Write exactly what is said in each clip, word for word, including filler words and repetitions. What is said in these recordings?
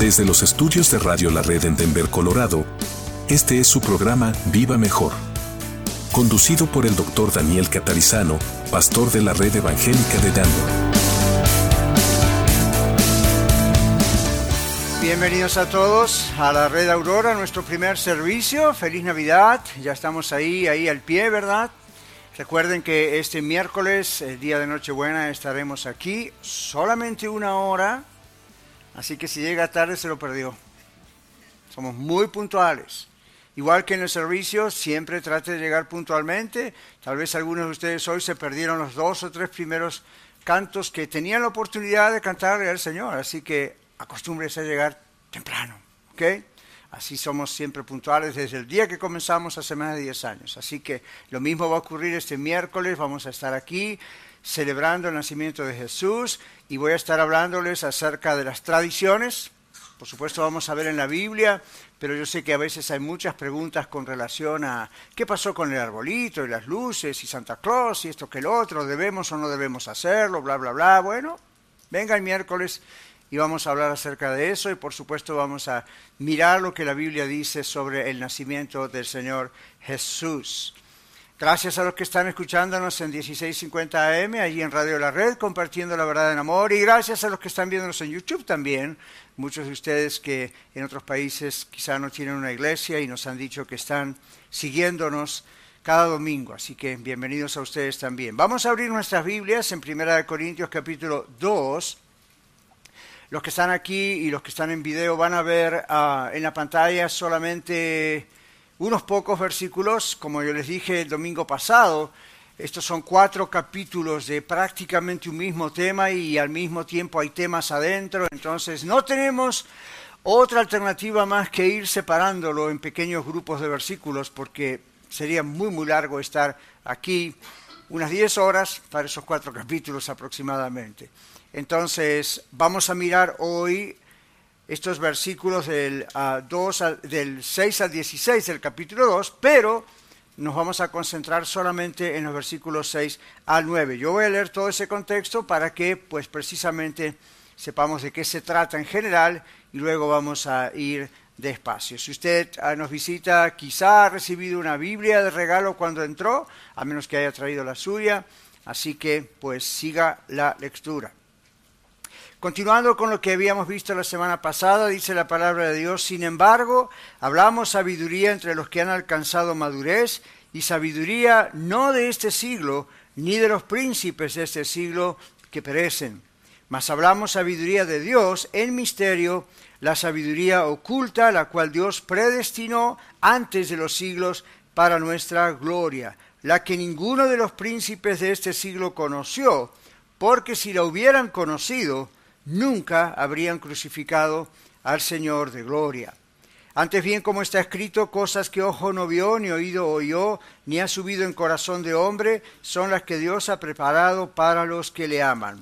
Desde los estudios de Radio La Red en Denver, Colorado, este es su programa Viva Mejor, conducido por el doctor Daniel Catarizano, pastor de la Red Evangélica de Denver. Bienvenidos a todos a la Red Aurora, nuestro primer servicio. Feliz Navidad, ya estamos ahí, ahí al pie, ¿verdad? Recuerden que este miércoles, el día de Nochebuena, estaremos aquí solamente una hora, así que si llega tarde se lo perdió. Somos muy puntuales. Igual que en el servicio, siempre trate de llegar puntualmente. Tal vez algunos de ustedes hoy se perdieron los dos o tres primeros cantos que tenían la oportunidad de cantarle al Señor, así que acostúmbrese a llegar temprano, ¿ok? Así somos siempre puntuales desde el día que comenzamos hace más de diez años. Así que lo mismo va a ocurrir este miércoles. Vamos a estar aquí celebrando el nacimiento de Jesús y voy a estar hablándoles acerca de las tradiciones. Por supuesto vamos a ver en la Biblia, pero yo sé que a veces hay muchas preguntas con relación a qué pasó con el arbolito y las luces y Santa Claus y esto que el otro, debemos o no debemos hacerlo, bla, bla, bla. Bueno, venga el miércoles y vamos a hablar acerca de eso y por supuesto vamos a mirar lo que la Biblia dice sobre el nacimiento del Señor Jesús. Gracias a los que están escuchándonos en dieciséis cincuenta A M, allí en Radio La Red, compartiendo la verdad en amor. Y gracias a los que están viéndonos en YouTube también. Muchos de ustedes que en otros países quizá no tienen una iglesia y nos han dicho que están siguiéndonos cada domingo. Así que bienvenidos a ustedes también. Vamos a abrir nuestras Biblias en Primera de Corintios capítulo dos. Los que están aquí y los que están en video van a ver uh, en la pantalla solamente unos pocos versículos. Como yo les dije el domingo pasado, estos son cuatro capítulos de prácticamente un mismo tema y al mismo tiempo hay temas adentro. Entonces no tenemos otra alternativa más que ir separándolo en pequeños grupos de versículos porque sería muy muy largo estar aquí unas diez horas para esos cuatro capítulos aproximadamente. Entonces, vamos a mirar hoy estos versículos del, uh, dos al, del seis al dieciséis del capítulo dos, pero nos vamos a concentrar solamente en los versículos seis al nueve. Yo voy a leer todo ese contexto para que, pues, precisamente sepamos de qué se trata en general y luego vamos a ir despacio. Si usted uh, nos visita, quizá ha recibido una Biblia de regalo cuando entró, a menos que haya traído la suya, así que, pues, siga la lectura. Continuando con lo que habíamos visto la semana pasada, dice la palabra de Dios: sin embargo, hablamos sabiduría entre los que han alcanzado madurez, y sabiduría no de este siglo, ni de los príncipes de este siglo que perecen. Mas hablamos sabiduría de Dios en misterio, la sabiduría oculta, la cual Dios predestinó antes de los siglos para nuestra gloria, la que ninguno de los príncipes de este siglo conoció, porque si la hubieran conocido, nunca habrían crucificado al Señor de gloria. Antes bien, como está escrito, cosas que ojo no vio, ni oído oyó, ni ha subido en corazón de hombre, son las que Dios ha preparado para los que le aman.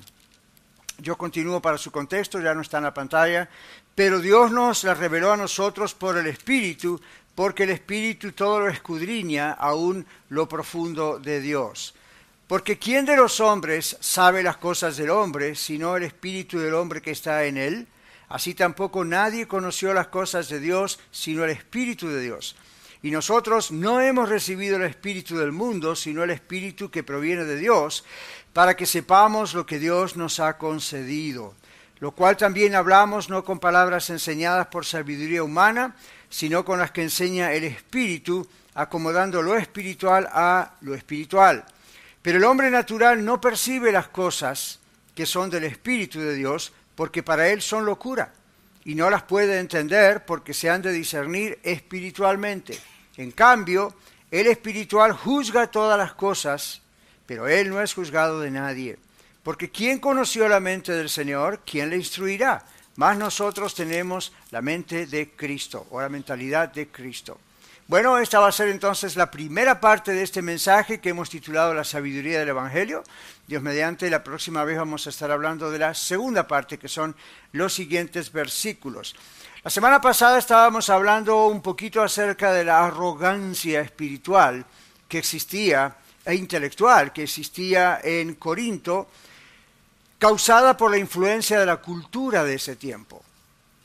Yo continúo para su contexto, ya no está en la pantalla, pero Dios nos la reveló a nosotros por el Espíritu, porque el Espíritu todo lo escudriña, aún lo profundo de Dios. Porque ¿quién de los hombres sabe las cosas del hombre, sino el espíritu del hombre que está en él? Así tampoco nadie conoció las cosas de Dios, sino el Espíritu de Dios. Y nosotros no hemos recibido el espíritu del mundo, sino el Espíritu que proviene de Dios, para que sepamos lo que Dios nos ha concedido. Lo cual también hablamos no con palabras enseñadas por sabiduría humana, sino con las que enseña el Espíritu, acomodando lo espiritual a lo espiritual. Pero el hombre natural no percibe las cosas que son del Espíritu de Dios, porque para él son locura, y no las puede entender porque se han de discernir espiritualmente. En cambio, el espiritual juzga todas las cosas, pero él no es juzgado de nadie. Porque ¿quién conoció la mente del Señor? ¿Quién le instruirá? Mas nosotros tenemos la mente de Cristo, o la mentalidad de Cristo. Bueno, esta va a ser entonces la primera parte de este mensaje que hemos titulado La sabiduría del Evangelio. Dios mediante, la próxima vez vamos a estar hablando de la segunda parte, que son los siguientes versículos. La semana pasada estábamos hablando un poquito acerca de la arrogancia espiritual que existía, e intelectual, que existía en Corinto, causada por la influencia de la cultura de ese tiempo.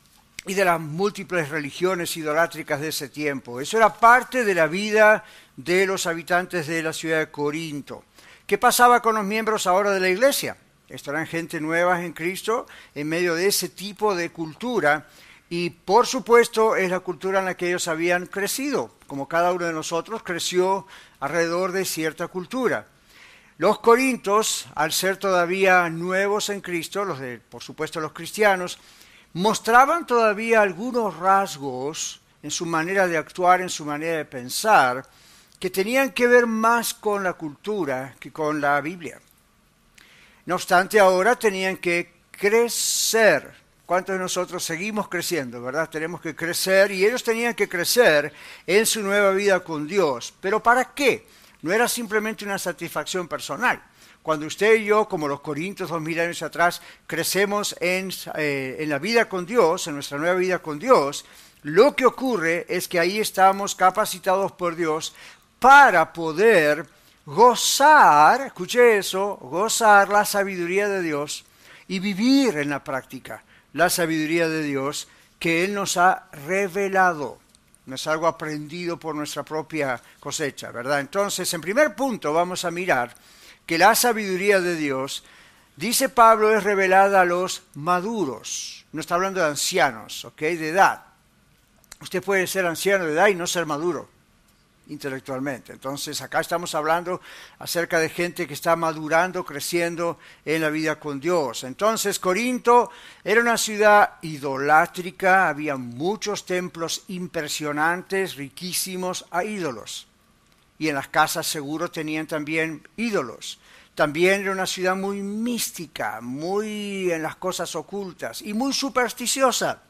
y de las múltiples religiones idolátricas de ese tiempo. Eso era parte de la vida de los habitantes de la ciudad de Corinto. ¿Qué pasaba con los miembros ahora de la iglesia? Estos eran gente nueva en Cristo en medio de ese tipo de cultura y por supuesto es la cultura en la que ellos habían crecido, como cada uno de nosotros creció alrededor de cierta cultura. Los corintios, al ser todavía nuevos en Cristo, los de, por supuesto los cristianos, mostraban todavía algunos rasgos en su manera de actuar, en su manera de pensar, que tenían que ver más con la cultura que con la Biblia. No obstante, ahora tenían que crecer. ¿Cuántos de nosotros seguimos creciendo, verdad? Tenemos que crecer y ellos tenían que crecer en su nueva vida con Dios. ¿Pero para qué? No era simplemente una satisfacción personal. Cuando usted y yo, como los corintios dos mil años atrás, crecemos en, eh, en la vida con Dios, en nuestra nueva vida con Dios, lo que ocurre es que ahí estamos capacitados por Dios para poder gozar, escuche eso, gozar la sabiduría de Dios y vivir en la práctica la sabiduría de Dios que Él nos ha revelado. No es algo aprendido por nuestra propia cosecha, ¿verdad? Entonces, en primer punto vamos a mirar que la sabiduría de Dios, dice Pablo, es revelada a los maduros. No está hablando de ancianos, ¿ok? De edad. Usted puede ser anciano de edad y no ser maduro intelectualmente. Entonces, acá estamos hablando acerca de gente que está madurando, creciendo en la vida con Dios. Entonces, Corinto era una ciudad idolátrica, había muchos templos impresionantes, riquísimos, a ídolos. Y en las casas seguro tenían también ídolos. También era una ciudad muy mística, muy en las cosas ocultas y muy supersticiosa.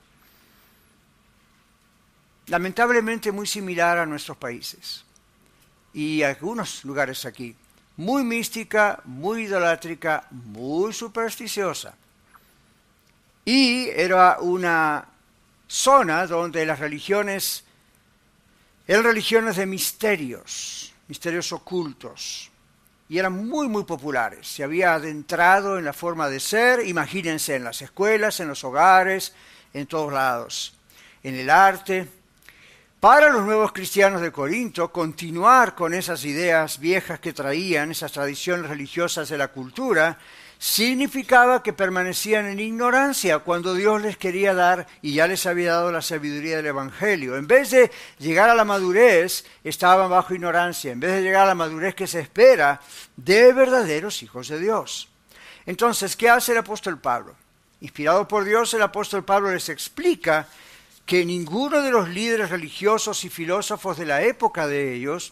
Lamentablemente muy similar a nuestros países y a algunos lugares aquí. Muy mística, muy idolátrica, muy supersticiosa. Y era una zona donde las religiones eran religiones de misterios, misterios ocultos. Y eran muy, muy populares. Se había adentrado en la forma de ser, imagínense, en las escuelas, en los hogares, en todos lados. En el arte. Para los nuevos cristianos de Corinto, continuar con esas ideas viejas que traían, esas tradiciones religiosas de la cultura, significaba que permanecían en ignorancia cuando Dios les quería dar y ya les había dado la sabiduría del Evangelio. En vez de llegar a la madurez, estaban bajo ignorancia. En vez de llegar a la madurez que se espera de verdaderos hijos de Dios. Entonces, ¿qué hace el apóstol Pablo? Inspirado por Dios, el apóstol Pablo les explica que ninguno de los líderes religiosos y filósofos de la época de ellos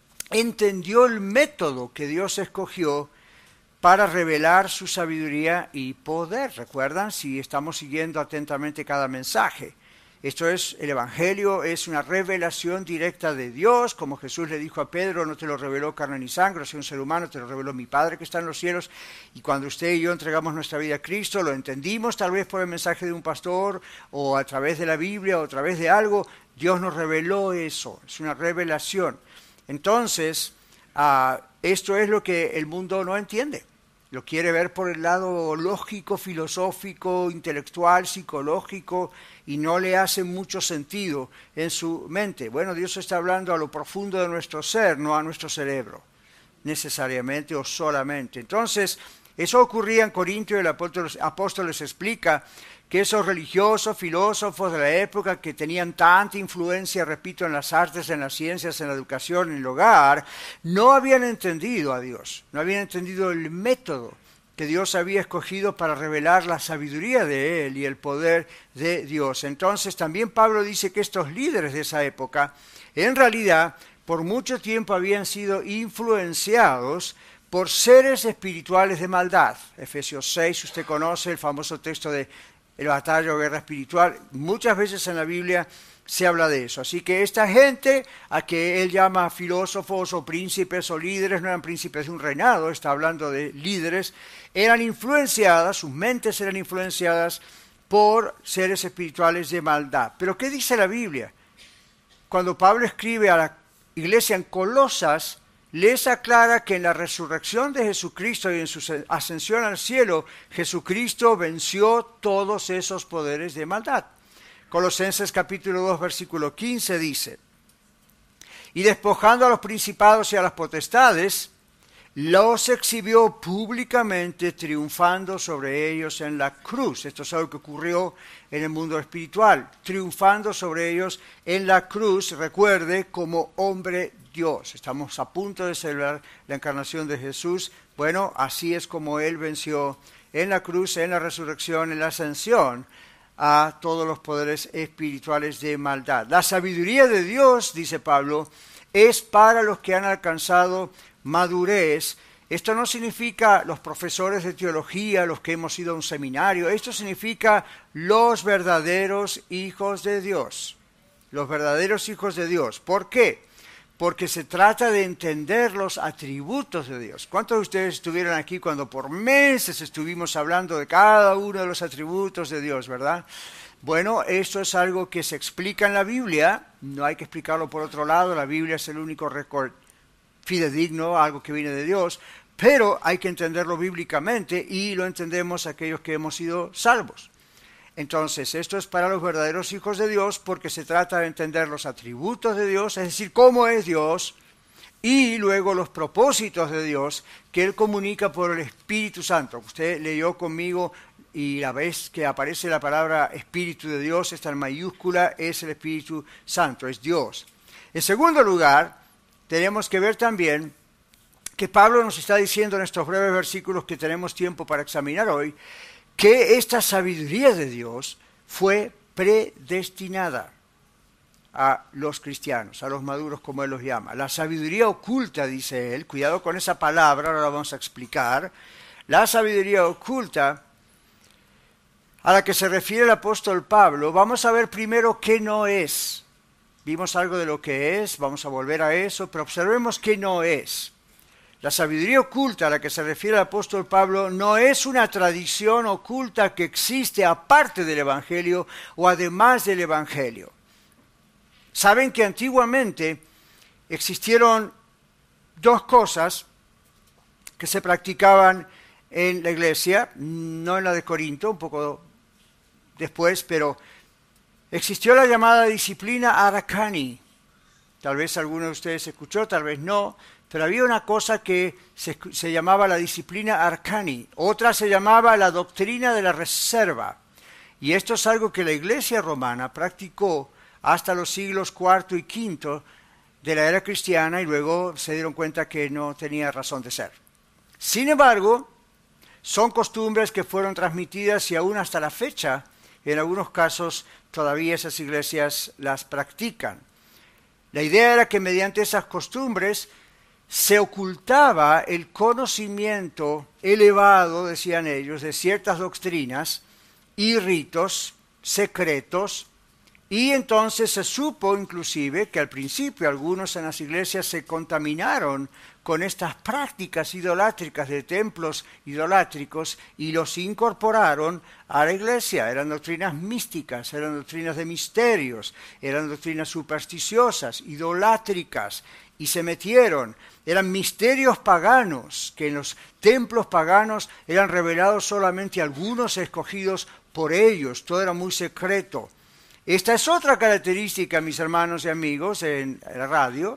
entendió el método que Dios escogió para revelar su sabiduría y poder. ¿Recuerdan? Si estamos siguiendo atentamente cada mensaje. Esto es, el Evangelio es una revelación directa de Dios, como Jesús le dijo a Pedro, no te lo reveló carne ni sangre, soy un ser humano, te lo reveló mi Padre que está en los cielos. Y cuando usted y yo entregamos nuestra vida a Cristo, lo entendimos tal vez por el mensaje de un pastor, o a través de la Biblia, o a través de algo, Dios nos reveló eso, es una revelación. Entonces, uh, esto es lo que el mundo no entiende. Lo quiere ver por el lado lógico, filosófico, intelectual, psicológico, y no le hace mucho sentido en su mente. Bueno, Dios está hablando a lo profundo de nuestro ser, no a nuestro cerebro, necesariamente o solamente. Entonces, eso ocurría en Corinto y el apóstol, apóstol les explica que esos religiosos, filósofos de la época que tenían tanta influencia, repito, en las artes, en las ciencias, en la educación, en el hogar, no habían entendido a Dios, no habían entendido el método que Dios había escogido para revelar la sabiduría de Él y el poder de Dios. Entonces también Pablo dice que estos líderes de esa época, en realidad, por mucho tiempo habían sido influenciados por seres espirituales de maldad. Efesios seis, usted conoce el famoso texto de el batalla o guerra espiritual. Muchas veces en la Biblia se habla de eso. Así que esta gente, a que él llama filósofos o príncipes o líderes, no eran príncipes de un reinado, está hablando de líderes, eran influenciadas, sus mentes eran influenciadas por seres espirituales de maldad. Pero ¿qué dice la Biblia? Cuando Pablo escribe a la iglesia en Colosas, les aclara que en la resurrección de Jesucristo y en su ascensión al cielo, Jesucristo venció todos esos poderes de maldad. Colosenses capítulo dos, versículo quince dice, y despojando a los principados y a las potestades, los exhibió públicamente, triunfando sobre ellos en la cruz. Esto es algo que ocurrió en el mundo espiritual, triunfando sobre ellos en la cruz, recuerde, como hombre Dios. Estamos a punto de celebrar la encarnación de Jesús. Bueno, así es como Él venció en la cruz, en la resurrección, en la ascensión, a todos los poderes espirituales de maldad. La sabiduría de Dios, dice Pablo, es para los que han alcanzado madurez. Esto no significa los profesores de teología, los que hemos ido a un seminario. Esto significa los verdaderos hijos de Dios. Los verdaderos hijos de Dios. ¿Por qué? Porque se trata de entender los atributos de Dios. ¿Cuántos de ustedes estuvieron aquí cuando por meses estuvimos hablando de cada uno de los atributos de Dios, verdad? Bueno, esto es algo que se explica en la Biblia. No hay que explicarlo por otro lado. La Biblia es el único récord fidedigno, algo que viene de Dios, pero hay que entenderlo bíblicamente y lo entendemos aquellos que hemos sido salvos. Entonces, esto es para los verdaderos hijos de Dios porque se trata de entender los atributos de Dios, es decir, cómo es Dios, y luego los propósitos de Dios que Él comunica por el Espíritu Santo. Usted leyó conmigo y la vez que aparece la palabra Espíritu de Dios, está en mayúscula, es el Espíritu Santo, es Dios. En segundo lugar, tenemos que ver también que Pablo nos está diciendo en estos breves versículos que tenemos tiempo para examinar hoy, que esta sabiduría de Dios fue predestinada a los cristianos, a los maduros como Él los llama. La sabiduría oculta, dice Él, cuidado con esa palabra, ahora la vamos a explicar, la sabiduría oculta a la que se refiere el apóstol Pablo, vamos a ver primero qué no es. Vimos algo de lo que es, vamos a volver a eso, pero observemos qué no es. La sabiduría oculta a la que se refiere el apóstol Pablo no es una tradición oculta que existe aparte del Evangelio o además del Evangelio. Saben que antiguamente existieron dos cosas que se practicaban en la iglesia, no en la de Corinto, un poco después, pero existió la llamada disciplina arcani. Tal vez alguno de ustedes escuchó, tal vez no, pero había una cosa que se, se llamaba la disciplina arcani, otra se llamaba la doctrina de la reserva. Y esto es algo que la iglesia romana practicó hasta los siglos cuarto y quinto de la era cristiana y luego se dieron cuenta que no tenía razón de ser. Sin embargo, son costumbres que fueron transmitidas y aún hasta la fecha, en algunos casos, todavía esas iglesias las practican. La idea era que mediante esas costumbres se ocultaba el conocimiento elevado, decían ellos, de ciertas doctrinas y ritos secretos, y entonces se supo inclusive que al principio algunos en las iglesias se contaminaron con estas prácticas idolátricas de templos idolátricos y los incorporaron a la iglesia. Eran doctrinas místicas, eran doctrinas de misterios, eran doctrinas supersticiosas, idolátricas, y se metieron. Eran misterios paganos, que en los templos paganos eran revelados solamente a algunos escogidos por ellos, todo era muy secreto. Esta es otra característica, mis hermanos y amigos, en la radio,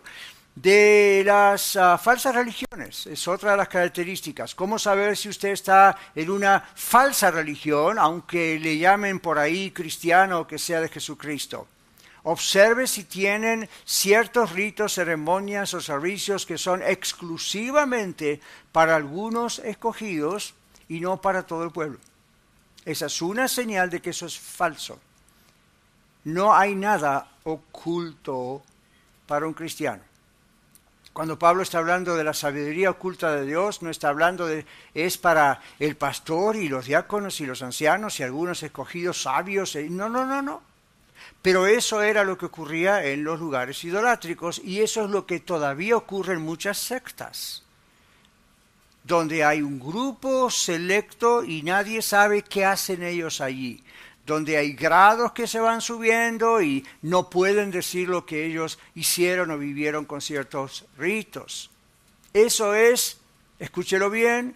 de las uh, falsas religiones. Es otra de las características. ¿Cómo saber si usted está en una falsa religión, aunque le llamen por ahí cristiano o que sea de Jesucristo? Observe si tienen ciertos ritos, ceremonias o servicios que son exclusivamente para algunos escogidos y no para todo el pueblo. Esa es una señal de que eso es falso. No hay nada oculto para un cristiano. Cuando Pablo está hablando de la sabiduría oculta de Dios, no está hablando de, es para el pastor y los diáconos y los ancianos y algunos escogidos sabios. No, no, no, no. Pero eso era lo que ocurría en los lugares idolátricos y eso es lo que todavía ocurre en muchas sectas, donde hay un grupo selecto y nadie sabe qué hacen ellos allí, donde hay grados que se van subiendo y no pueden decir lo que ellos hicieron o vivieron con ciertos ritos. Eso es, escúchelo bien,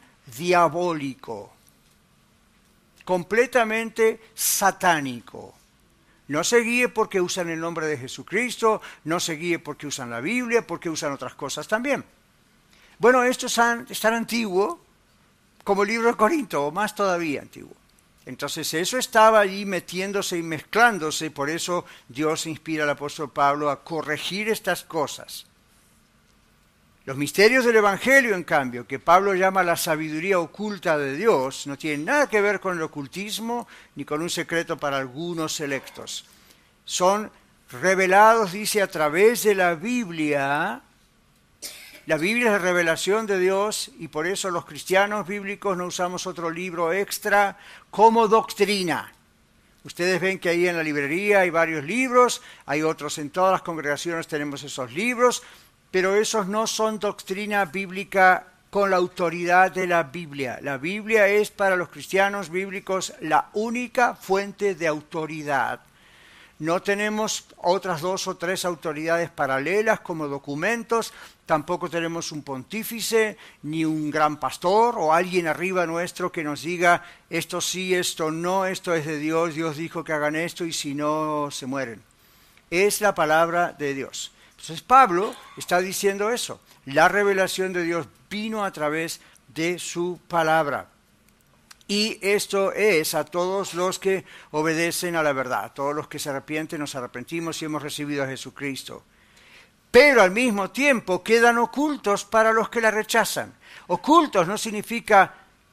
diabólico, completamente satánico. No se guíe porque usan el nombre de Jesucristo, no se guíe porque usan la Biblia, porque usan otras cosas también. Bueno, esto es tan antiguo como el libro de Corinto, o más todavía antiguo. Entonces eso estaba allí metiéndose y mezclándose, por eso Dios inspira al apóstol Pablo a corregir estas cosas. Los misterios del Evangelio, en cambio, que Pablo llama la sabiduría oculta de Dios, no tienen nada que ver con el ocultismo ni con un secreto para algunos selectos. Son revelados, dice, a través de la Biblia. La Biblia es la revelación de Dios y por eso los cristianos bíblicos no usamos otro libro extra como doctrina. Ustedes ven que ahí en la librería hay varios libros, hay otros, en todas las congregaciones tenemos esos libros, pero esos no son doctrina bíblica con la autoridad de la Biblia. La Biblia es para los cristianos bíblicos la única fuente de autoridad. No tenemos otras dos o tres autoridades paralelas como documentos, tampoco tenemos un pontífice, ni un gran pastor o alguien arriba nuestro que nos diga esto sí, esto no, esto es de Dios, Dios dijo que hagan esto y si no se mueren. Es la palabra de Dios. Entonces Pablo está diciendo eso. La revelación de Dios vino a través de su palabra. Y esto es a todos los que obedecen a la verdad, a todos los que se arrepienten, nos arrepentimos y hemos recibido a Jesucristo. Pero al mismo tiempo quedan ocultos para los que la rechazan. Ocultos no significa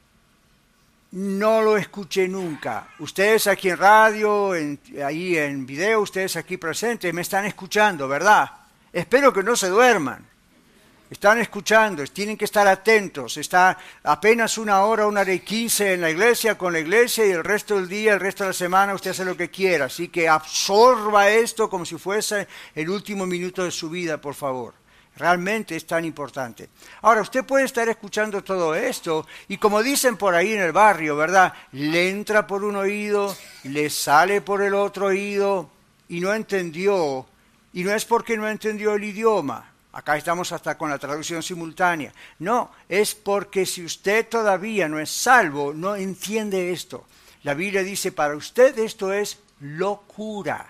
no lo escuché nunca. Ustedes aquí en radio, en, ahí en video, ustedes aquí presentes, me están escuchando, ¿verdad? Espero que no se duerman. Están escuchando, tienen que estar atentos. Está apenas una hora, una hora y quince en la iglesia, con la iglesia, y el resto del día, el resto de la semana, usted hace lo que quiera. Así que absorba esto como si fuese el último minuto de su vida, por favor. Realmente es tan importante. Ahora, usted puede estar escuchando todo esto, y como dicen por ahí en el barrio, ¿verdad? Le entra por un oído, le sale por el otro oído, y no entendió. Y no es porque no entendió el idioma. Acá estamos hasta con la traducción simultánea. No, es porque si usted todavía no es salvo, no entiende esto. La Biblia dice, para usted esto es locura.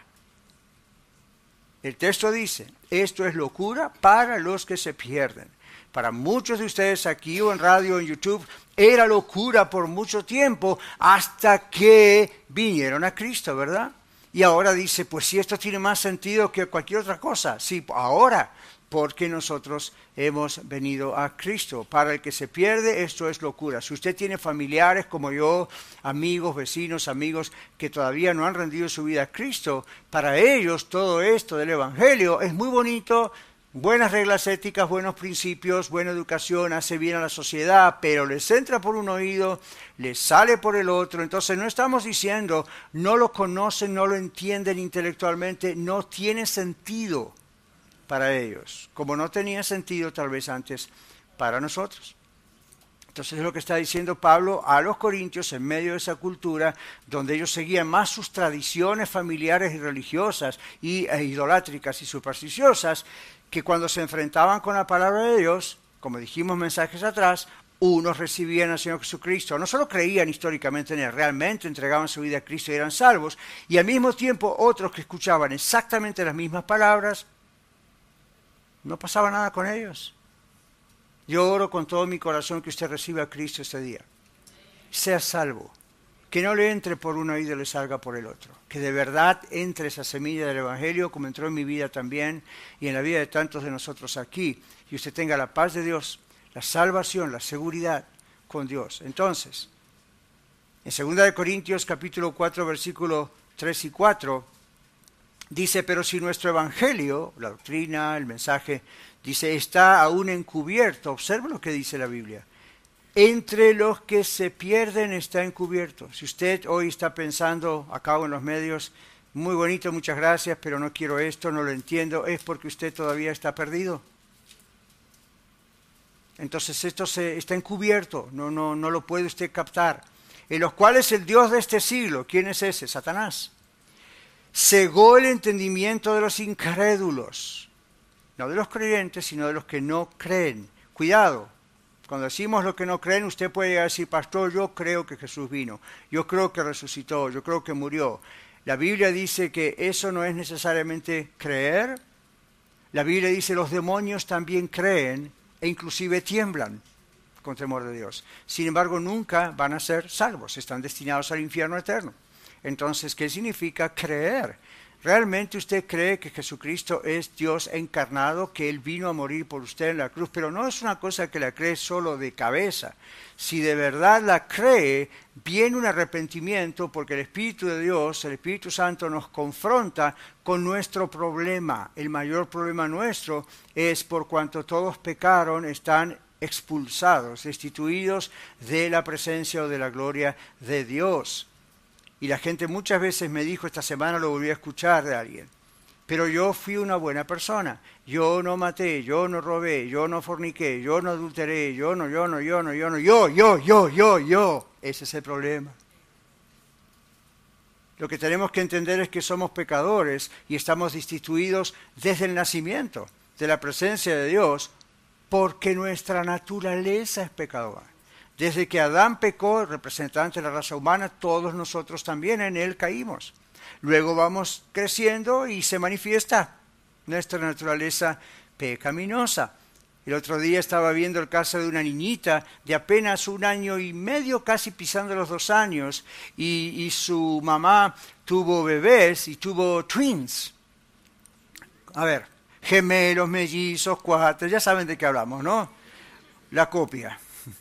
El texto dice, esto es locura para los que se pierden. Para muchos de ustedes aquí o en radio o en YouTube, era locura por mucho tiempo hasta que vinieron a Cristo, ¿verdad? Y ahora dice, pues si esto tiene más sentido que cualquier otra cosa. Sí, ahora, porque nosotros hemos venido a Cristo. Para el que se pierde, esto es locura. Si usted tiene familiares como yo, amigos, vecinos, amigos, que todavía no han rendido su vida a Cristo, para ellos todo esto del Evangelio es muy bonito, buenas reglas éticas, buenos principios, buena educación, hace bien a la sociedad, pero les entra por un oído, les sale por el otro. Entonces no estamos diciendo, no lo conocen, no lo entienden intelectualmente, no tiene sentido para ellos, como no tenía sentido tal vez antes para nosotros. Entonces es lo que está diciendo Pablo a los corintios en medio de esa cultura donde ellos seguían más sus tradiciones familiares y religiosas y, e idolátricas y supersticiosas, que cuando se enfrentaban con la palabra de Dios, como dijimos mensajes atrás, unos recibían al Señor Jesucristo, no solo creían históricamente en Él, realmente entregaban su vida a Cristo y eran salvos, y al mismo tiempo otros que escuchaban exactamente las mismas palabras, no pasaba nada con ellos. Yo oro con todo mi corazón que usted reciba a Cristo este día. Sea salvo. Que no le entre por un oído y le salga por el otro. Que de verdad entre esa semilla del Evangelio, como entró en mi vida también, y en la vida de tantos de nosotros aquí. Y usted tenga la paz de Dios, la salvación, la seguridad con Dios. Entonces, en segunda de Corintios capítulo cuatro, versículos tres y cuatro, dice, pero si nuestro evangelio, la doctrina, el mensaje, dice, está aún encubierto, observe lo que dice la Biblia, entre los que se pierden está encubierto. Si usted hoy está pensando, acá en los medios, muy bonito, muchas gracias, pero no quiero esto, no lo entiendo, es porque usted todavía está perdido. Entonces esto se, está encubierto, no, no, no lo puede usted captar. En los cuales el Dios de este siglo, ¿quién es ese? Satanás. Cegó el entendimiento de los incrédulos, no de los creyentes, sino de los que no creen. Cuidado, cuando decimos lo que no creen, usted puede decir, pastor, yo creo que Jesús vino, yo creo que resucitó, yo creo que murió. La Biblia dice que eso no es necesariamente creer. La Biblia dice los demonios también creen e inclusive tiemblan con temor de Dios. Sin embargo, nunca van a ser salvos, están destinados al infierno eterno. Entonces, ¿qué significa creer? ¿Realmente usted cree que Jesucristo es Dios encarnado, que Él vino a morir por usted en la cruz? Pero no es una cosa que la cree solo de cabeza. Si de verdad la cree, viene un arrepentimiento porque el Espíritu de Dios, el Espíritu Santo, nos confronta con nuestro problema. El mayor problema nuestro es por cuanto todos pecaron, están expulsados, destituidos de la presencia o de la gloria de Dios. Y la gente muchas veces me dijo, esta semana lo volví a escuchar de alguien, pero yo fui una buena persona, yo no maté, yo no robé, yo no forniqué, yo no adulteré, yo no, yo no, yo no, yo no, yo, yo, yo, yo, yo. Ese es el problema. Lo que tenemos que entender es que somos pecadores y estamos destituidos desde el nacimiento de la presencia de Dios porque nuestra naturaleza es pecadora. Desde que Adán pecó, representante de la raza humana, todos nosotros también en él caímos. Luego vamos creciendo y se manifiesta nuestra naturaleza pecaminosa. El otro día estaba viendo el caso de una niñita de apenas un año y medio, casi pisando los dos años, y, y su mamá tuvo bebés y tuvo twins. A ver, gemelos, mellizos, cuates, ya saben de qué hablamos, ¿no? La copia.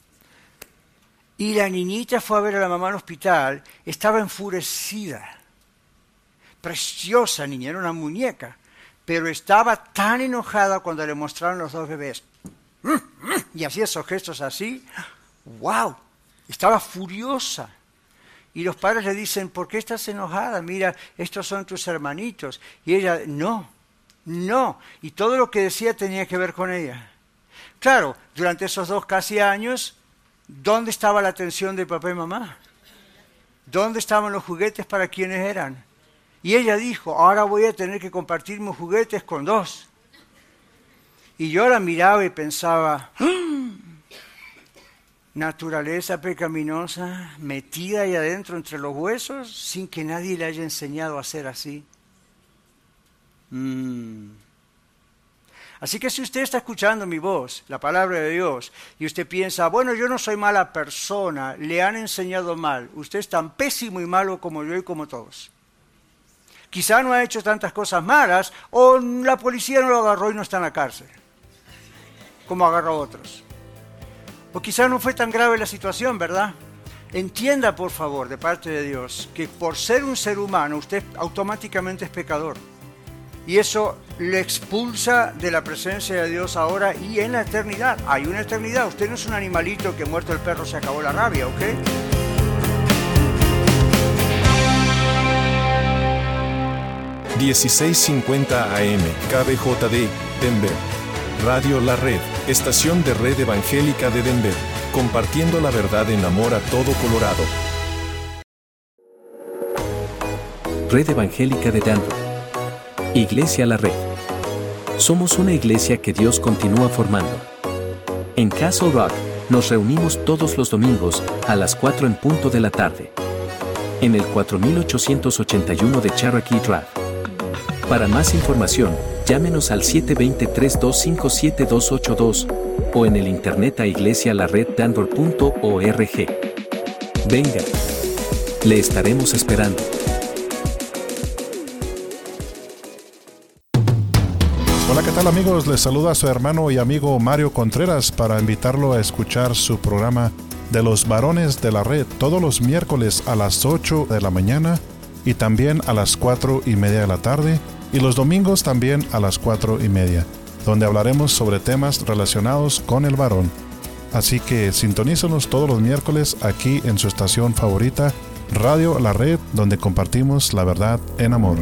Y la niñita fue a ver a la mamá al hospital, estaba enfurecida. Preciosa niña, era una muñeca, pero estaba tan enojada cuando le mostraron los dos bebés. Y hacía esos gestos así. ¡Wow! Estaba furiosa. Y los padres le dicen, ¿por qué estás enojada? Mira, estos son tus hermanitos. Y ella, no, no. Y todo lo que decía tenía que ver con ella. Claro, durante esos dos casi años, ¿dónde estaba la atención de papá y mamá? ¿Dónde estaban los juguetes para quienes eran? Y ella dijo, ahora voy a tener que compartir mis juguetes con dos. Y yo la miraba y pensaba, ¡ah! Naturaleza pecaminosa metida ahí adentro entre los huesos sin que nadie le haya enseñado a hacer así. Mm. Así que si usted está escuchando mi voz, la palabra de Dios, y usted piensa, bueno, yo no soy mala persona, le han enseñado mal, usted es tan pésimo y malo como yo y como todos. Quizá no ha hecho tantas cosas malas, o la policía no lo agarró y no está en la cárcel, como agarró a otros. O quizá no fue tan grave la situación, ¿verdad? Entienda, por favor, de parte de Dios, que por ser un ser humano, usted automáticamente es pecador. Y eso le expulsa de la presencia de Dios ahora y en la eternidad. Hay una eternidad. Usted no es un animalito que muerto el perro se acabó la rabia, ¿ok? dieciséis cincuenta A M, K B J D, Denver. Radio La Red, estación de Red Evangélica de Denver, compartiendo la verdad en amor a todo Colorado. Red Evangélica de Denver. Iglesia La Red. Somos una iglesia que Dios continúa formando. En Castle Rock, nos reunimos todos los domingos a las cuatro en punto de la tarde. En el cuatro mil ochocientos ochenta y uno de Cherokee Drive. Para más información, llámenos al siete dos cero, tres dos cinco, siete dos ocho dos o en el internet a iglesia la red denver punto org. Venga, le estaremos esperando. Hola, ¿qué tal amigos? Les saluda su hermano y amigo Mario Contreras para invitarlo a escuchar su programa de los varones de la red todos los miércoles a las ocho de la mañana y también a las cuatro y media de la tarde y los domingos también a las cuatro y media, donde hablaremos sobre temas relacionados con el varón. Así que sintonízanos todos los miércoles aquí en su estación favorita, Radio La Red, donde compartimos la verdad en amor.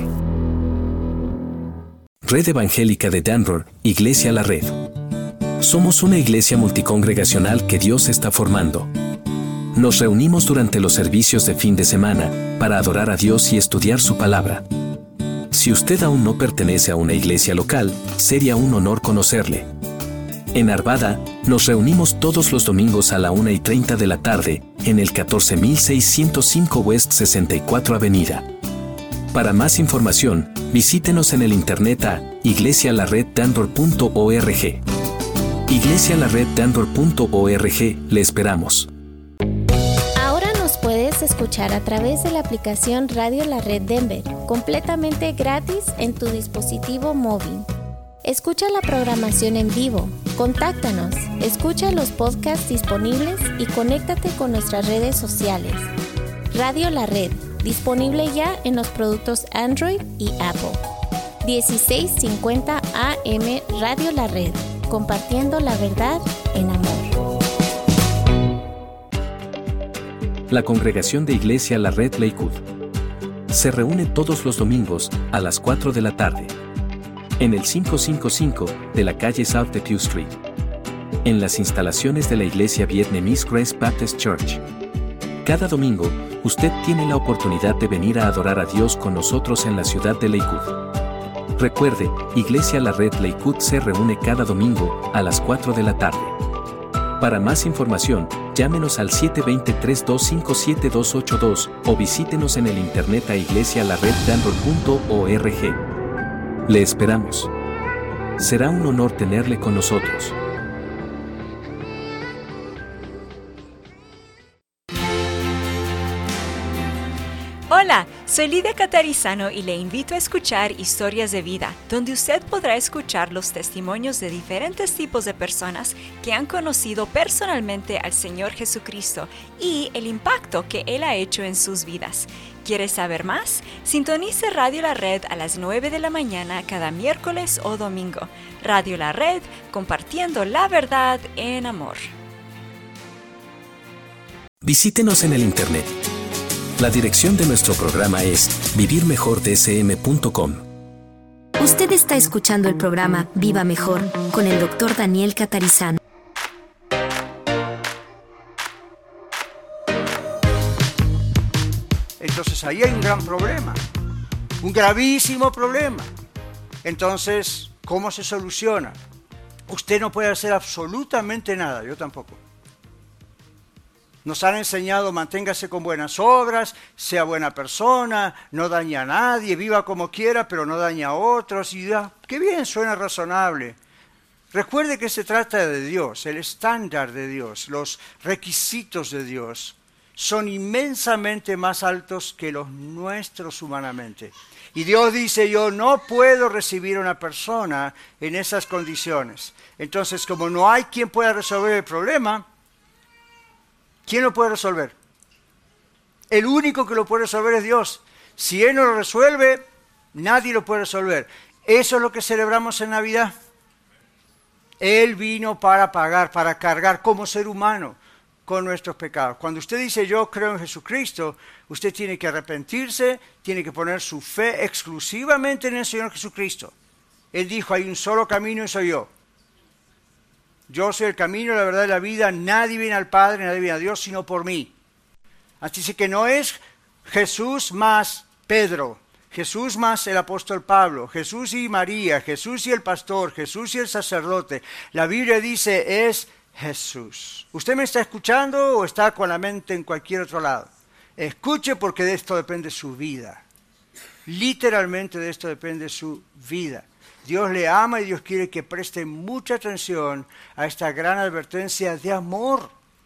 Red Evangélica de Denver, Iglesia La Red. Somos una iglesia multicongregacional que Dios está formando. Nos reunimos durante los servicios de fin de semana para adorar a Dios y estudiar su palabra. Si usted aún no pertenece a una iglesia local, sería un honor conocerle. En Arvada, nos reunimos todos los domingos a la una y treinta de la tarde en el catorce mil seiscientos cinco West sesenta y cuatro Avenida. Para más información, visítenos en el internet a iglesia la red danvor punto org. iglesia la red danvor punto org, le esperamos. Ahora nos puedes escuchar a través de la aplicación Radio La Red Denver, completamente gratis en tu dispositivo móvil. Escucha la programación en vivo, contáctanos, escucha los podcasts disponibles y conéctate con nuestras redes sociales. Radio La Red, disponible ya en los productos Android y Apple. dieciséis cincuenta A M Radio La Red, compartiendo la verdad en amor. La congregación de Iglesia La Red Lakewood se reúne todos los domingos a las cuatro de la tarde en el quinientos cincuenta y cinco de la calle South de Pew Street, en las instalaciones de la iglesia Vietnamese Grace Baptist Church. Cada domingo, usted tiene la oportunidad de venir a adorar a Dios con nosotros en la ciudad de Lakewood. Recuerde, Iglesia La Red Lakewood se reúne cada domingo a las cuatro de la tarde. Para más información, llámenos al siete dos cero, tres dos cinco, siete dos ocho dos o visítenos en el internet a iglesia la red danvor punto org. Le esperamos. Será un honor tenerle con nosotros. Hola, soy Lidia Catarizano y le invito a escuchar Historias de Vida, donde usted podrá escuchar los testimonios de diferentes tipos de personas que han conocido personalmente al Señor Jesucristo y el impacto que Él ha hecho en sus vidas. ¿Quiere saber más? Sintonice Radio La Red a las nueve de la mañana cada miércoles o domingo. Radio La Red, compartiendo la verdad en amor. Visítenos en el internet. La dirección de nuestro programa es vivir mejor d s m punto com. Usted está escuchando el programa Viva Mejor con el doctor Daniel Catarizano. Entonces ahí hay un gran problema, un gravísimo problema. Entonces, ¿cómo se soluciona? Usted no puede hacer absolutamente nada, yo tampoco. Nos han enseñado, manténgase con buenas obras, sea buena persona, no dañe a nadie, viva como quiera, pero no dañe a otros. Y ya, qué bien, suena razonable. Recuerde que se trata de Dios, el estándar de Dios, los requisitos de Dios son inmensamente más altos que los nuestros humanamente. Y Dios dice, yo no puedo recibir a una persona en esas condiciones. Entonces, como no hay quien pueda resolver el problema, ¿quién lo puede resolver? El único que lo puede resolver es Dios. Si Él no lo resuelve, nadie lo puede resolver. Eso es lo que celebramos en Navidad. Él vino para pagar, para cargar como ser humano con nuestros pecados. Cuando usted dice yo creo en Jesucristo, usted tiene que arrepentirse, tiene que poner su fe exclusivamente en el Señor Jesucristo. Él dijo, hay un solo camino y soy yo. Yo soy el camino, la verdad y la vida. Nadie viene al Padre, nadie viene a Dios, sino por mí. Así que no es Jesús más Pedro, Jesús más el apóstol Pablo, Jesús y María, Jesús y el pastor, Jesús y el sacerdote. La Biblia dice es Jesús. ¿Usted me está escuchando o está con la mente en cualquier otro lado? Escuche, porque de esto depende su vida. Literalmente de esto depende su vida. Dios le ama y Dios quiere que preste mucha atención a esta gran advertencia de amor.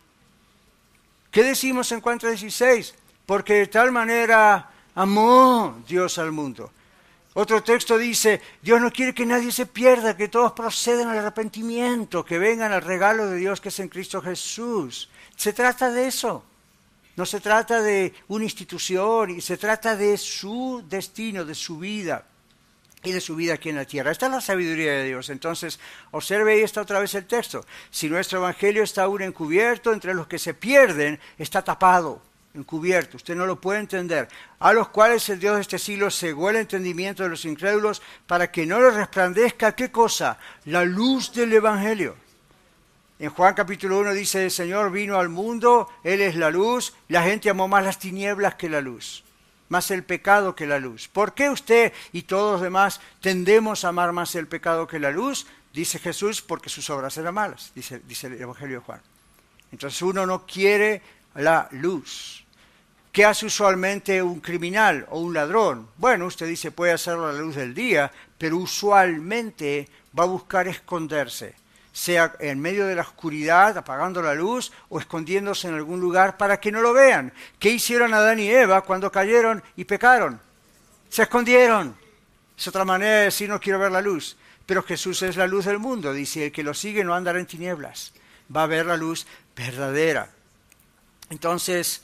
¿Qué decimos en Juan tres dieciséis? Porque de tal manera amó Dios al mundo. Otro texto dice, Dios no quiere que nadie se pierda, que todos procedan al arrepentimiento, que vengan al regalo de Dios que es en Cristo Jesús. Se trata de eso. No se trata de una institución, y se trata de su destino, de su vida. Y de su vida aquí en la tierra. Esta es la sabiduría de Dios. Entonces, observe ahí está otra vez el texto. Si nuestro evangelio está aún encubierto, entre los que se pierden, está tapado, encubierto. Usted no lo puede entender. A los cuales el Dios de este siglo cegó el entendimiento de los incrédulos para que no les resplandezca, ¿qué cosa? La luz del evangelio. En Juan capítulo uno dice, el Señor vino al mundo, Él es la luz, la gente amó más las tinieblas que la luz. Más el pecado que la luz. ¿Por qué usted y todos los demás tendemos a amar más el pecado que la luz? Dice Jesús, porque sus obras eran malas, dice, dice el Evangelio de Juan. Entonces uno no quiere la luz. ¿Qué hace usualmente un criminal o un ladrón? Bueno, usted dice puede hacerlo a la luz del día, pero usualmente va a buscar esconderse, sea en medio de la oscuridad, apagando la luz, o escondiéndose en algún lugar para que no lo vean. ¿Qué hicieron Adán y Eva cuando cayeron y pecaron? Se escondieron. Es otra manera de decir no quiero ver la luz. Pero Jesús es la luz del mundo, dice, el que lo sigue no andará en tinieblas, va a ver la luz verdadera. Entonces,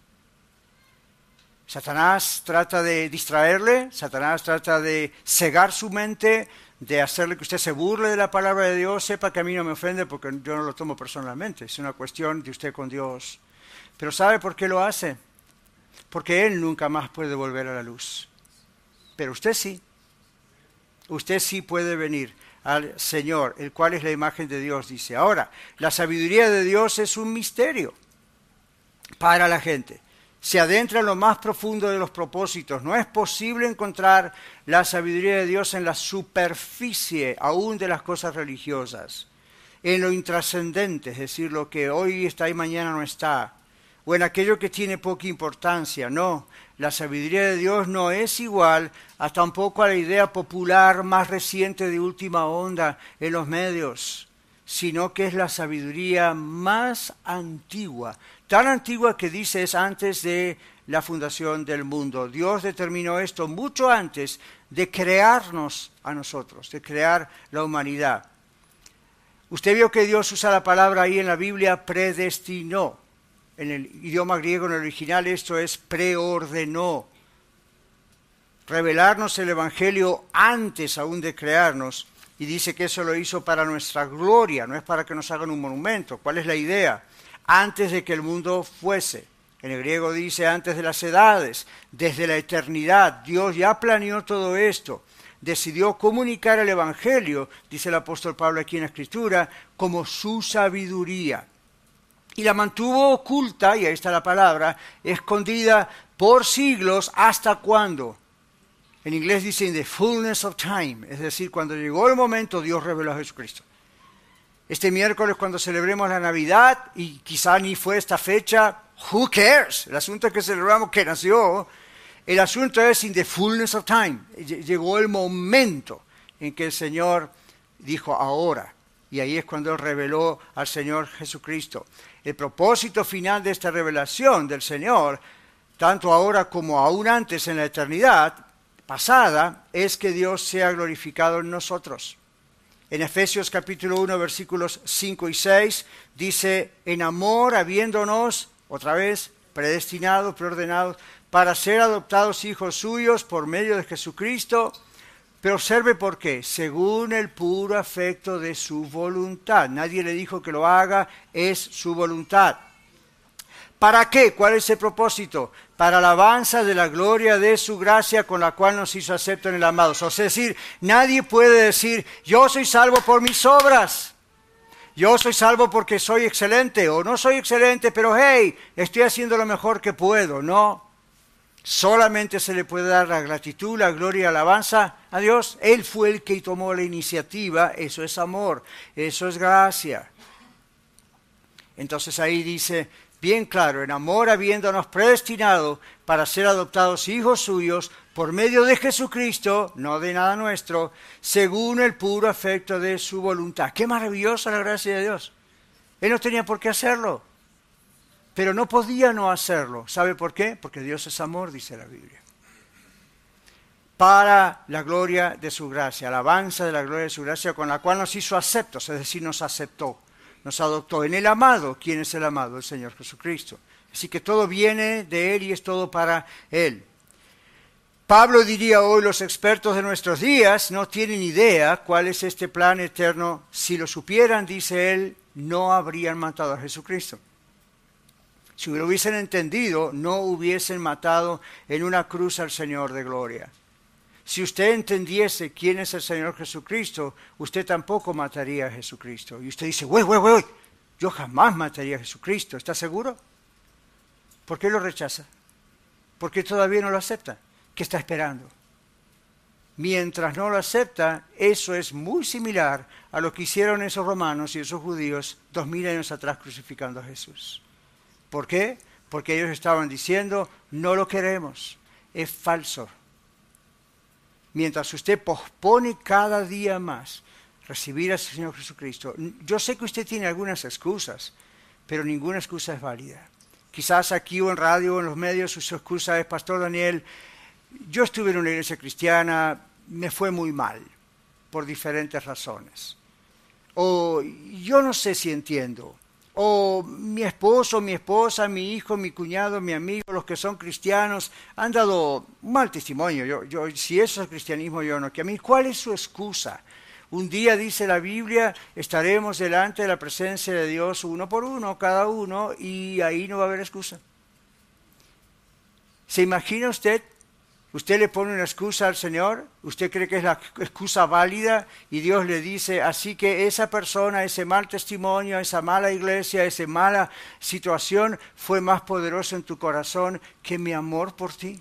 Satanás trata de distraerle, Satanás trata de cegar su mente, de hacerle que usted se burle de la palabra de Dios. Sepa que a mí no me ofende porque yo no lo tomo personalmente, es una cuestión de usted con Dios. Pero ¿sabe por qué lo hace? Porque Él nunca más puede volver a la luz. Pero usted sí. Usted sí puede venir al Señor, el cual es la imagen de Dios, dice. Ahora, la sabiduría de Dios es un misterio para la gente. Se adentra en lo más profundo de los propósitos. No es posible encontrar la sabiduría de Dios en la superficie, aún de las cosas religiosas, en lo intrascendente, es decir, lo que hoy está y mañana no está, o en aquello que tiene poca importancia. No, la sabiduría de Dios no es igual a tampoco a la idea popular más reciente de última onda en los medios, sino que es la sabiduría más antigua, tan antigua que dice es antes de la fundación del mundo. Dios determinó esto mucho antes de crearnos a nosotros, de crear la humanidad. Usted vio que Dios usa la palabra ahí en la Biblia, predestinó. En el idioma griego, en el original, esto es preordenó. Revelarnos el Evangelio antes aún de crearnos. Y dice que eso lo hizo para nuestra gloria, no es para que nos hagan un monumento. ¿Cuál es la idea? Antes de que el mundo fuese. En el griego dice antes de las edades, desde la eternidad. Dios ya planeó todo esto. Decidió comunicar el Evangelio, dice el apóstol Pablo aquí en la Escritura, como su sabiduría. Y la mantuvo oculta, y ahí está la palabra, escondida por siglos. ¿Hasta cuándo? En inglés dice in the fullness of time, es decir, cuando llegó el momento, Dios reveló a Jesucristo. Este miércoles, cuando celebremos la Navidad, y quizá ni fue esta fecha, who cares? El asunto es que celebramos que nació. El asunto es in the fullness of time. Llegó el momento en que el Señor dijo ahora. Y ahí es cuando Él reveló al Señor Jesucristo. El propósito final de esta revelación del Señor, tanto ahora como aún antes en la eternidad pasada, es que Dios sea glorificado en nosotros. En Efesios capítulo uno, versículos cinco y seis, dice, en amor habiéndonos, otra vez, predestinados, preordenados, para ser adoptados hijos suyos por medio de Jesucristo. Pero observe por qué, según el puro afecto de su voluntad. Nadie le dijo que lo haga, es su voluntad. ¿Para qué? ¿Cuál es el propósito? Para alabanza de la gloria de su gracia con la cual nos hizo acepto en el amado. O sea, es decir, nadie puede decir, yo soy salvo por mis obras. Yo soy salvo porque soy excelente, o no soy excelente, pero hey, estoy haciendo lo mejor que puedo. No. Solamente se le puede dar la gratitud, la gloria y la alabanza a Dios. Él fue el que tomó la iniciativa. Eso es amor, eso es gracia. Entonces ahí dice, bien claro, en amor habiéndonos predestinado para ser adoptados hijos suyos por medio de Jesucristo, no de nada nuestro, según el puro afecto de su voluntad. ¡Qué maravillosa la gracia de Dios! Él no tenía por qué hacerlo. Pero no podía no hacerlo. ¿Sabe por qué? Porque Dios es amor, dice la Biblia. Para la gloria de su gracia, alabanza de la gloria de su gracia, con la cual nos hizo aceptos, es decir, nos aceptó, nos adoptó en el amado. ¿Quién es el amado? El Señor Jesucristo. Así que todo viene de Él y es todo para Él. Pablo diría hoy, los expertos de nuestros días no tienen idea cuál es este plan eterno. Si lo supieran, dice él, no habrían matado a Jesucristo. Si lo hubiesen entendido, no hubiesen matado en una cruz al Señor de gloria. Si usted entendiese quién es el Señor Jesucristo, usted tampoco mataría a Jesucristo. Y usted dice, güey, güey, güey, yo jamás mataría a Jesucristo. ¿Está seguro? ¿Por qué lo rechaza? ¿Por qué todavía no lo acepta? ¿Qué está esperando? Mientras no lo acepta, eso es muy similar a lo que hicieron esos romanos y esos judíos dos mil años atrás crucificando a Jesús. ¿Por qué? porque ellos estaban diciendo, no lo queremos, es falso. Mientras usted pospone cada día más recibir al Señor Jesucristo, yo sé que usted tiene algunas excusas, pero ninguna excusa es válida. Quizás aquí o en radio o en los medios su excusa es, Pastor Daniel, yo estuve en una iglesia cristiana, me fue muy mal, por diferentes razones. O yo no sé si entiendo. O mi esposo, mi esposa, mi hijo, mi cuñado, mi amigo, los que son cristianos, han dado mal testimonio. Yo, yo, si eso es cristianismo, yo no. Que a mí, ¿cuál es su excusa? Un día, dice la Biblia, estaremos delante de la presencia de Dios uno por uno, cada uno, y ahí no va a haber excusa. ¿Se imagina usted? Usted le pone una excusa al Señor, usted cree que es la excusa válida, y Dios le dice, así que esa persona, ese mal testimonio, esa mala iglesia, esa mala situación, fue más poderoso en tu corazón que mi amor por ti.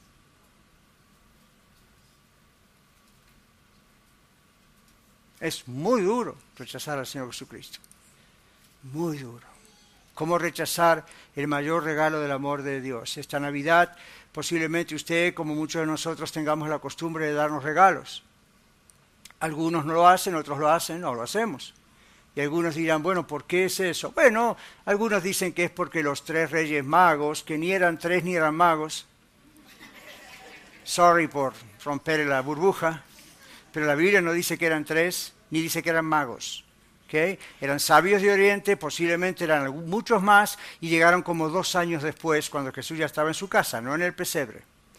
Es muy duro rechazar al Señor Jesucristo. Muy duro. ¿Cómo rechazar el mayor regalo del amor de Dios? Esta Navidad, posiblemente usted, como muchos de nosotros, tengamos la costumbre de darnos regalos. Algunos no lo hacen, otros lo hacen, no lo hacemos. Y algunos dirán, bueno, ¿por qué es eso? Bueno, algunos dicen que es porque los tres reyes magos, que ni eran tres ni eran magos, sorry por romper la burbuja, pero la Biblia no dice que eran tres, ni dice que eran magos. ¿Okay? Eran sabios de Oriente, posiblemente eran muchos más, y llegaron como dos años después, cuando Jesús ya estaba en su casa, no en el pesebre.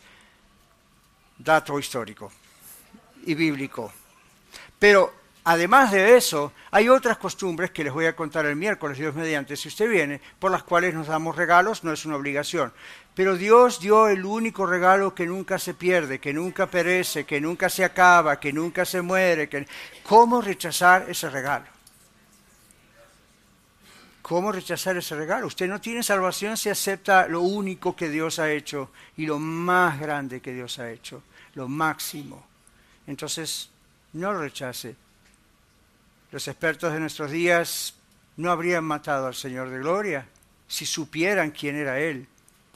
Dato histórico y bíblico. Pero además de eso, hay otras costumbres que les voy a contar el miércoles, Dios mediante, si usted viene, por las cuales nos damos regalos, no es una obligación. Pero Dios dio el único regalo que nunca se pierde, que nunca perece, que nunca se acaba, que nunca se muere. Que... ¿Cómo rechazar ese regalo? ¿Cómo rechazar ese regalo? Usted no tiene salvación si acepta lo único que Dios ha hecho y lo más grande que Dios ha hecho, lo máximo. Entonces, no lo rechace. Los expertos de nuestros días no habrían matado al Señor de Gloria si supieran quién era Él.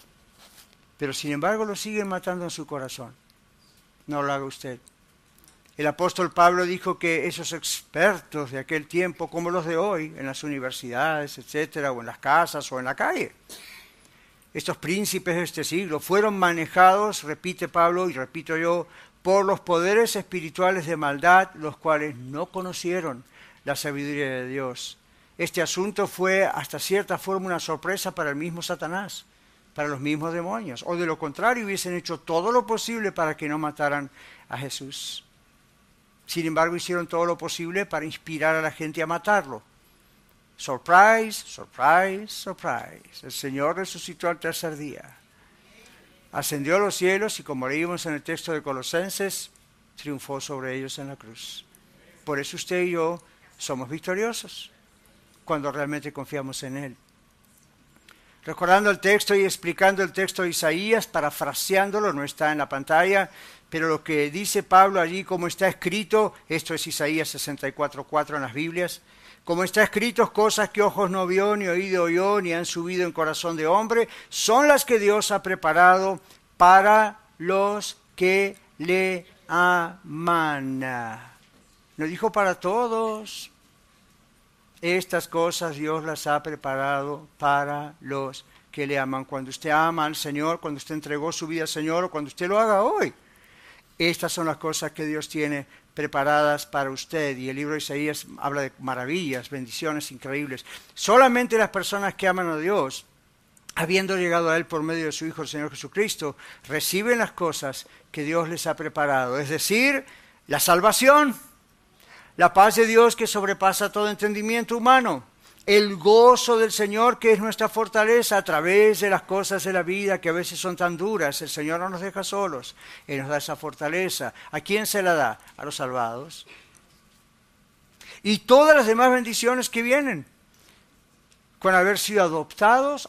Pero sin embargo lo siguen matando en su corazón. No lo haga usted. El apóstol Pablo dijo que esos expertos de aquel tiempo, como los de hoy, en las universidades, etcétera, o en las casas o en la calle, estos príncipes de este siglo fueron manejados, repite Pablo y repito yo, por los poderes espirituales de maldad, los cuales no conocieron la sabiduría de Dios. Este asunto fue hasta cierta forma una sorpresa para el mismo Satanás, para los mismos demonios, o de lo contrario hubiesen hecho todo lo posible para que no mataran a Jesús. Sin embargo, hicieron todo lo posible para inspirar a la gente a matarlo. Surprise, surprise, surprise. El Señor resucitó al tercer día. Ascendió a los cielos y, como leímos en el texto de Colosenses, triunfó sobre ellos en la cruz. Por eso usted y yo somos victoriosos, cuando realmente confiamos en Él. Recordando el texto y explicando el texto de Isaías, parafraseándolo, no está en la pantalla, pero lo que dice Pablo allí, como está escrito, esto es Isaías sesenta y cuatro cuatro en las Biblias, como está escrito, cosas que ojos no vio, ni oído oyó, ni han subido en corazón de hombre, son las que Dios ha preparado para los que le aman. No dijo para todos. Estas cosas Dios las ha preparado para los que le aman. Cuando usted ama al Señor, cuando usted entregó su vida al Señor, o cuando usted lo haga hoy, estas son las cosas que Dios tiene preparadas para usted. Y el libro de Isaías habla de maravillas, bendiciones increíbles. Solamente las personas que aman a Dios, habiendo llegado a Él por medio de su Hijo, el Señor Jesucristo, reciben las cosas que Dios les ha preparado. Es decir, la salvación, la paz de Dios que sobrepasa todo entendimiento humano, el gozo del Señor que es nuestra fortaleza a través de las cosas de la vida que a veces son tan duras. El Señor no nos deja solos, Él nos da esa fortaleza. ¿A quién se la da? A los salvados. Y todas las demás bendiciones que vienen con haber sido adoptados,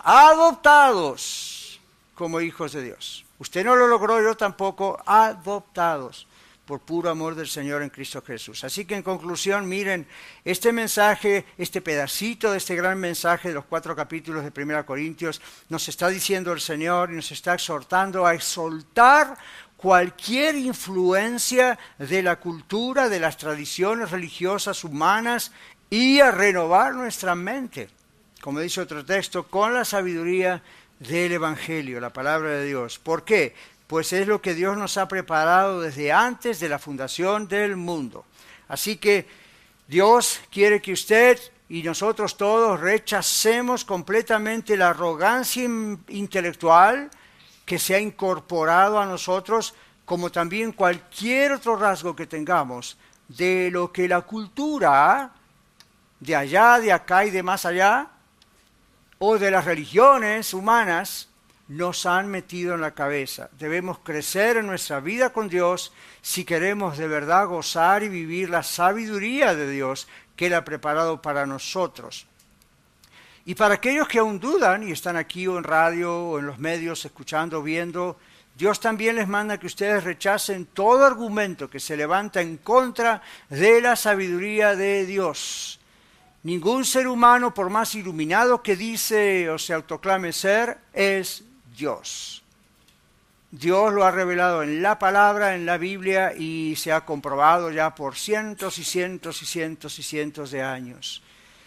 adoptados como hijos de Dios. Usted no lo logró, yo tampoco, adoptados por puro amor del Señor en Cristo Jesús. Así que en conclusión, miren, este mensaje, este pedacito de este gran mensaje de los cuatro capítulos de Primera Corintios, nos está diciendo el Señor y nos está exhortando a soltar cualquier influencia de la cultura, de las tradiciones religiosas humanas y a renovar nuestra mente, como dice otro texto, con la sabiduría del Evangelio, la palabra de Dios. ¿Por qué? Pues es lo que Dios nos ha preparado desde antes de la fundación del mundo. Así que Dios quiere que usted y nosotros todos rechacemos completamente la arrogancia intelectual que se ha incorporado a nosotros, como también cualquier otro rasgo que tengamos de lo que la cultura de allá, de acá y de más allá, o de las religiones humanas, nos han metido en la cabeza. Debemos crecer en nuestra vida con Dios si queremos de verdad gozar y vivir la sabiduría de Dios que Él ha preparado para nosotros. Y para aquellos que aún dudan y están aquí o en radio o en los medios escuchando, viendo, Dios también les manda que ustedes rechacen todo argumento que se levanta en contra de la sabiduría de Dios. Ningún ser humano, por más iluminado que dice o se autoclame ser, es Dios. Dios lo ha revelado en la palabra, en la Biblia, y se ha comprobado ya por cientos y cientos y cientos y cientos de años.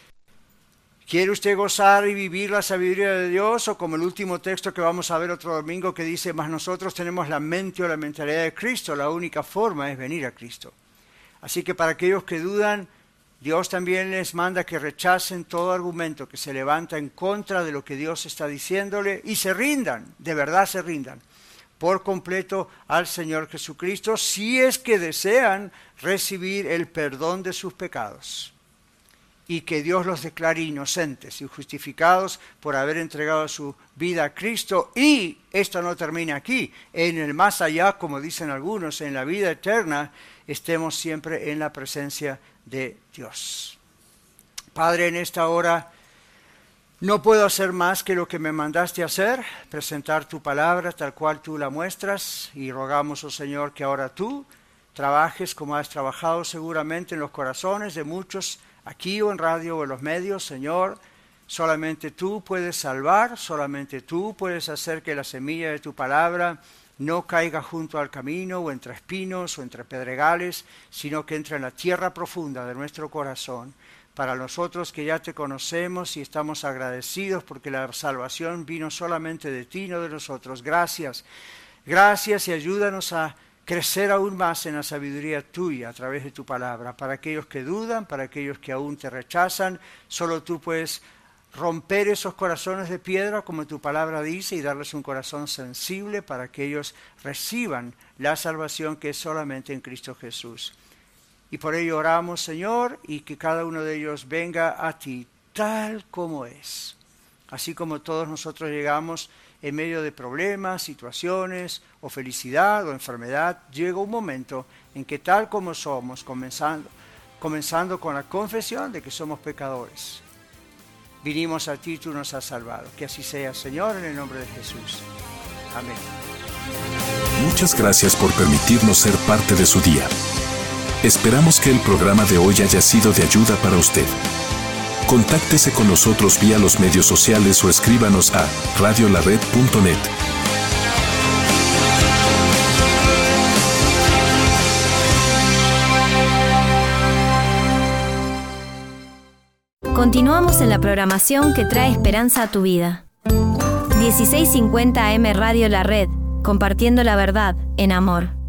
¿Quiere usted gozar y vivir la sabiduría de Dios? O como el último texto que vamos a ver otro domingo que dice, mas nosotros tenemos la mente o la mentalidad de Cristo, la única forma es venir a Cristo. Así que para aquellos que dudan, Dios también les manda que rechacen todo argumento que se levanta en contra de lo que Dios está diciéndole y se rindan, de verdad se rindan, por completo al Señor Jesucristo, si es que desean recibir el perdón de sus pecados y que Dios los declare inocentes y justificados por haber entregado su vida a Cristo. Y esto no termina aquí, en el más allá, como dicen algunos, en la vida eterna, estemos siempre en la presencia de Dios. Padre, en esta hora no puedo hacer más que lo que me mandaste hacer, presentar tu palabra tal cual tú la muestras, y rogamos, oh Señor, que ahora tú trabajes como has trabajado seguramente en los corazones de muchos, aquí o en radio o en los medios. Señor, solamente tú puedes salvar, solamente tú puedes hacer que la semilla de tu palabra no caiga junto al camino o entre espinos o entre pedregales, sino que entre en la tierra profunda de nuestro corazón. Para nosotros que ya te conocemos y estamos agradecidos porque la salvación vino solamente de ti, no de nosotros. Gracias, gracias y ayúdanos a crecer aún más en la sabiduría tuya a través de tu palabra. Para aquellos que dudan, para aquellos que aún te rechazan, solo tú puedes romper esos corazones de piedra, como tu palabra dice, y darles un corazón sensible para que ellos reciban la salvación que es solamente en Cristo Jesús. Y por ello oramos, Señor, y que cada uno de ellos venga a ti tal como es. Así como todos nosotros llegamos en medio de problemas, situaciones, o felicidad o enfermedad, llega un momento en que tal como somos, comenzando, comenzando con la confesión de que somos pecadores, vinimos a ti, tú nos has salvado. Que así sea, Señor, en el nombre de Jesús. Amén. Muchas gracias por permitirnos ser parte de su día. Esperamos que el programa de hoy haya sido de ayuda para usted. Contáctese con nosotros vía los medios sociales o escríbanos a radio la red punto net. Continuamos en la programación que trae esperanza a tu vida. dieciséis cincuenta A M Radio La Red, compartiendo la verdad en amor.